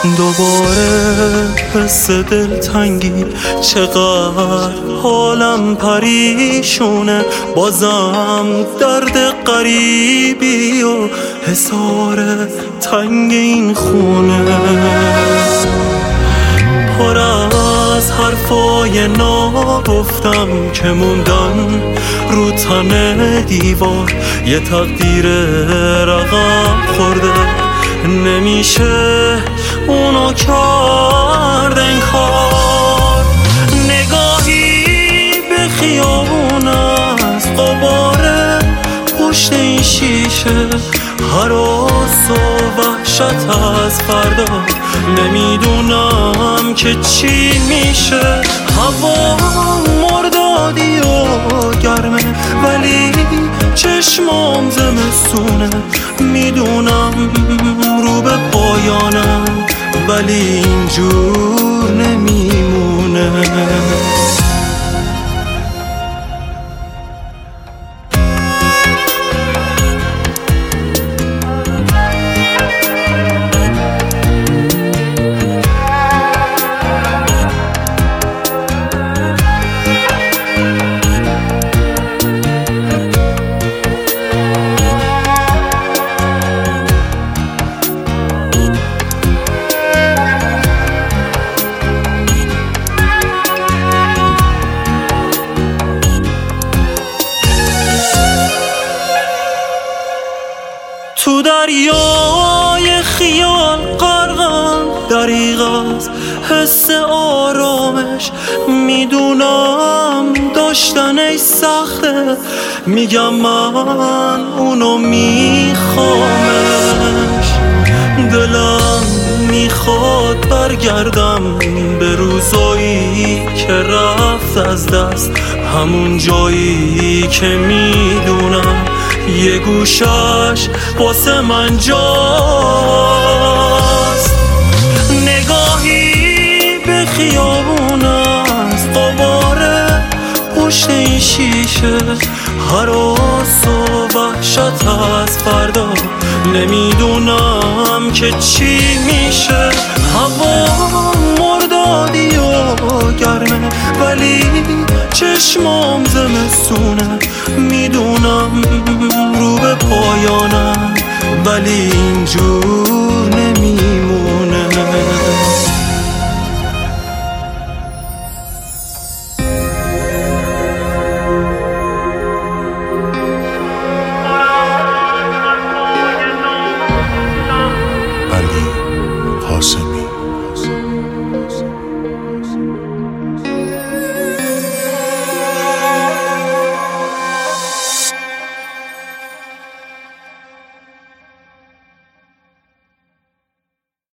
دوباره حس دلتنگی، چقدر حالم پریشونه، بازم درد غریبی و حصار تنگ این خونه، پر از حرفای ناگفتم که موندن رو تن دیوار، یه تقدیر رقم خورده نمیشه اونو کرد انکار. نگاهی به خیابون از غبار پشت این شیشه، هراس و وحشت از فردا، نمیدونم که چی میشه. هوا مردادی و گرمه ولی چشمام زمستونه، میدونم رو به پایانم ولی اینجور نمیمونه. تو دریای خیال غرقم، دریغ از حس آرامش، میدونم داشتنش سخته، میگم من اونو میخوامش. دلم میخواد برگردم به روزایی که رفت از دست، همون جایی که میدونم یه گوشش واسه من جاست. نگاهی به خیابون از غبار پشت این شیشه، هراس و وحشت از فردا، نمیدونم که چی میشه. هوا مردادی و گرمه ولی چشمام زمستونه، میدونم رو به پایانم ولی اینجور